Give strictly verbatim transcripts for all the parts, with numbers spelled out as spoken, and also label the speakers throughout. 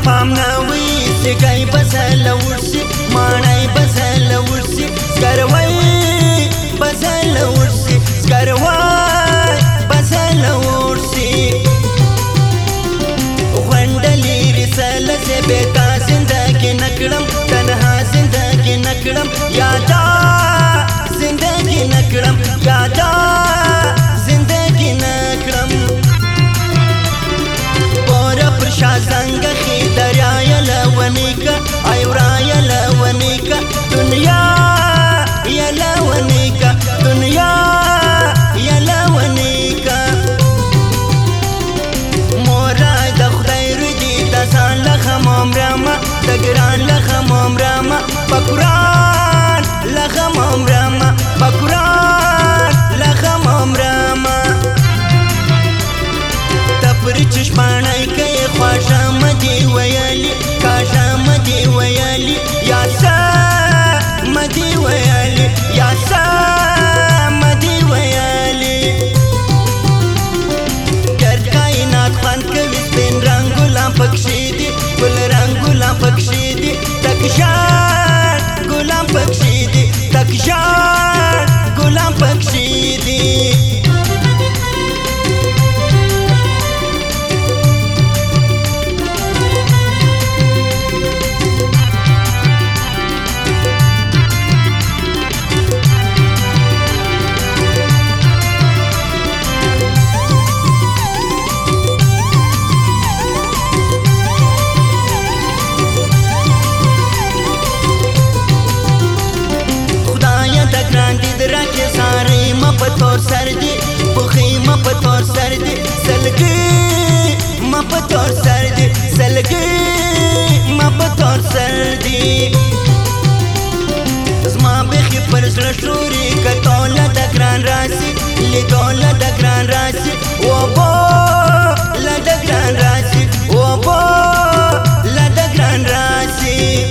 Speaker 1: پام نوي سګي بسل ورسي مانای بسل ورسي سکروي بسل ورسي سکروي بسل ورسي غندلي رساله زبتا زندگی نکړم تنها زندگی نکړم یادا زندگی نکړم یادا زندگی نکړم پورا پرشا زنګ خي دریا لونیکا ایورا لونیکا دنیا یا لونیکا دنیا یا لونیکا مورا د خدای رضی د ځان لخم عمرما د ګران لخم عمرما پقران لخم عمرما پقران لخم عمرما تپر چشمانای کوي خواشا مدي ویالي کاشا مدي ویالي یا سا مدي ویالي یا سا مدي ویالي ګرد کائنات خوان کوي سپین رنګولا پکښې دي ګل رنګولا پکښې دي تکشان ګلان پکښې دي تکشان ګلان پکښې دي پتور سر دی بخی ما پتور سر دی سلگی ما پتور سر دی سلگی ما پتور سر دی زما بخی پر زړه شوري کټوله د ګران راسي لیدوله د ګران راسي اوبو له د ګران راسي اوبو له د ګران راسي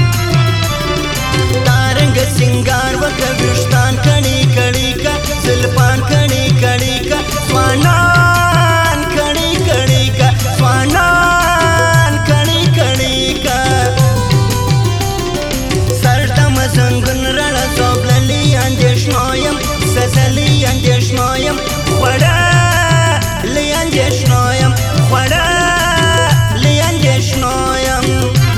Speaker 1: دارنګ سنگار وکوشتان کړي کړي کا زلفان کړي کړي کا سوانان کړي کړي کا سوانان کړي کړي کا سرتم زنګن رڼا سوبللی اندېښنویم سزلی اندېښنویم خوړلی اندېښنویم خوړلی اندېښنویم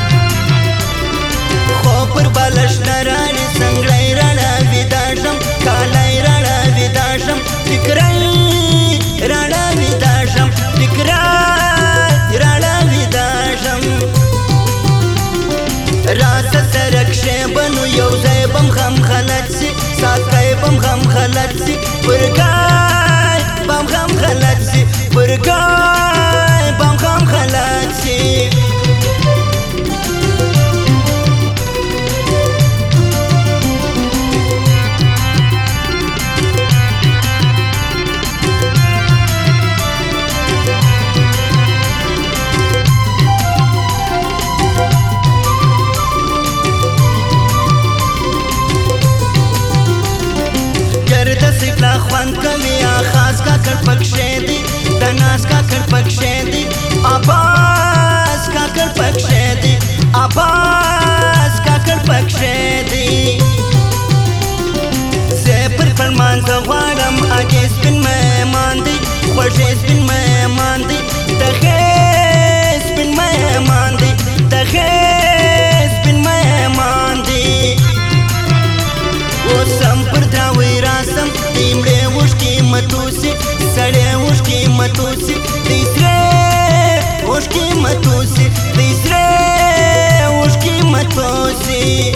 Speaker 1: خو پر بالښت رانې سنګړی رڼا ویداشم کالی رڼا ویداشم فکرای رڼا ویداشم فکرای رڼا ویداشم راسه سره کښې بنو یو ځای بم غم خلط سي ساقی بم غم خلط سي پرګای بم غم خلط سي پرګای بم غم خلط سي خوان کوي خاص کا کړ پکښې دي د ناس کا کړ پکښې دي اباس کا کړ پکښې دي اباس کا کړ پکښې دي زه پر فرمان زه غواړم اګې سپین مهمان دي خوږې سپین مهمان دي دغې سپین مهمان دي دغې سپین مهمان دي اوسم پر دراوی راسم دیمړې وشکې متوسي سړې وشکې متوسي دی سرې وشکې متوسي دی سرې وشکې متوسي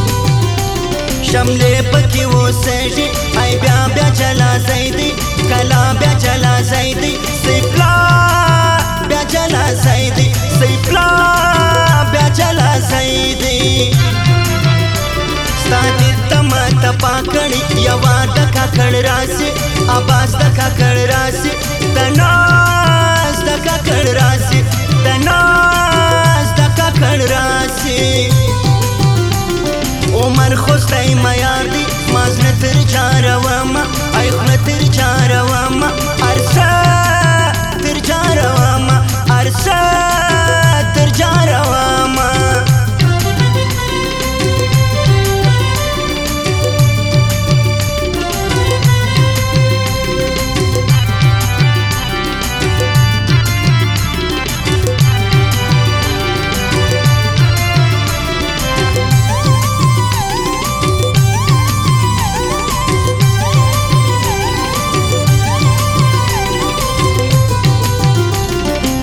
Speaker 1: شملې پکې اوسېږي ای بیا بیا جلا ځای دی کلا بیا جلا ځای دی سیفلا بیا جلا ځای دی سیفلا بیا جلا ځای دی ستا دې تما تپا کړي یوا ډکا کړ راسي اباس ډکا کړ راسي د ناز ډکا کړ راسي د ناز ډکا کړ راسي عمر خوستای معیار دی مازنه تر چارواما ای خونه تر چارواما ارسا تر چارواما ارسا تر چارواما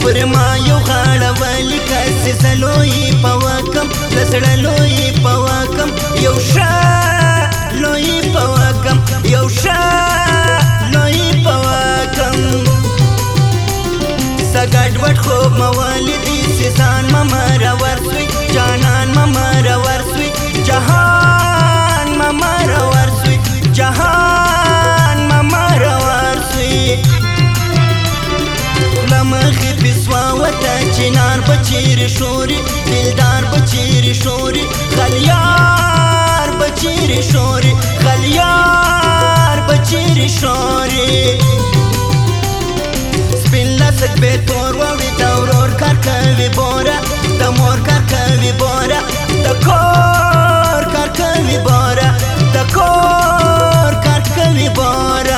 Speaker 1: پر ما یو غاړه ولیکه سلوی په وکم لسړه لوی په وکم یو ښه لوی په وکم یو ښه لوی په وکم سګډ وټ خوب موالی دي سیسان ممره ورسوي جانان ممره ورسوي جهان ممره ورسوي جهان ممره ورسوي لمخي بسوا وتا چنار بچیر شوري دلدار بچیر شوري خلیار بچیر شوري خلیار بچیر شوري سپین لسک به تور وړي د ورور کار کوي بوره د مور کار کوي بوره د کور کار کوي بوره د کور کار کوي بوره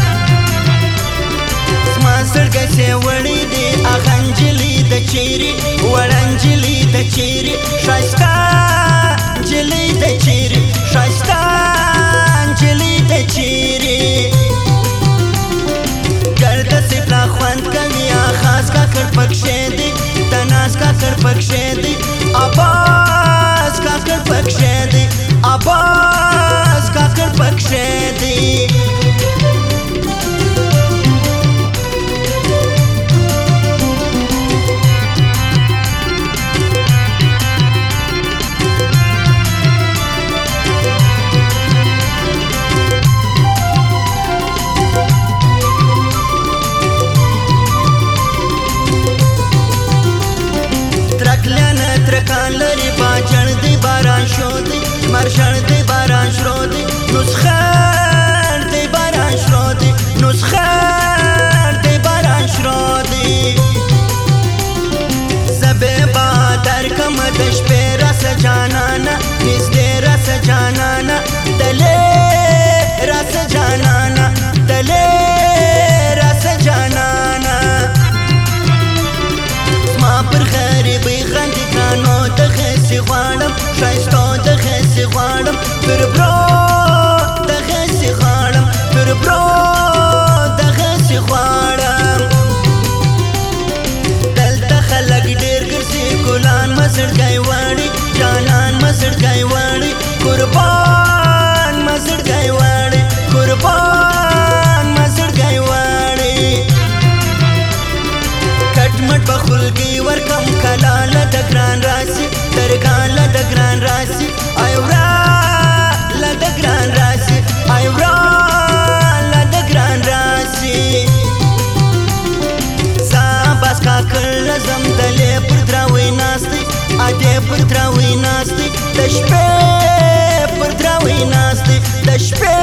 Speaker 1: زما زړګی سې وړی دی هغه نجلۍ د چیرې وړه نجلۍ د چیرې ښایسته نجلۍ د چیرې ښایسته نجلۍ د چیرې ګرده سپلا خوند کوي خاص کاکړ پکښې دی د ناز کاکړ پکښې دی عباس کاکړ پکښې دی عباس کاکړ پکښې دی ترکان لري باچړ دی باران شو دی مرشړ دی باران شرو دی نسخر دی باران شرو دی نسخر دی باران شرو دی زبې با درکم د شپې رس جانانا نږدې رس جانانا دلې رس جانانا دلې رس جانانا زما پر غریبۍ خندې نو د خسي غواړم ښایستو د خسي غواړم پر برو د خسي غواړم پر برو د خسي غواړم دلته خلک ډېر ګرځي ګلان مزړګی واړي جانان مزړګی واړي قربان مزړګی واړي قربان مزړګی واړي کټ مټ په خلګي ورکم کلاله د ګران راسي درګان له د ګران راسي ایورا له د ګران راسي ایورا له د ګران راسي ساباس کاکړ لزم دلې پر دراوي ناستي اده پر دراوي ناستي د شپې پر دراوي ناستي د شپې